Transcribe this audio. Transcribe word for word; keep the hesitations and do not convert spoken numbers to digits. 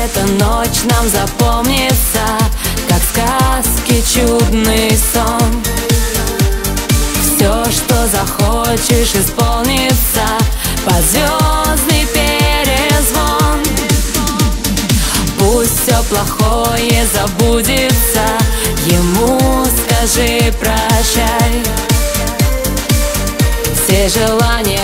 эта ночь нам запомнится, как сказки, чудный сон. Все, что захочешь, исполнится под звездный перезвон. Пусть все плохое забудется, ему скажи прощай. Все желания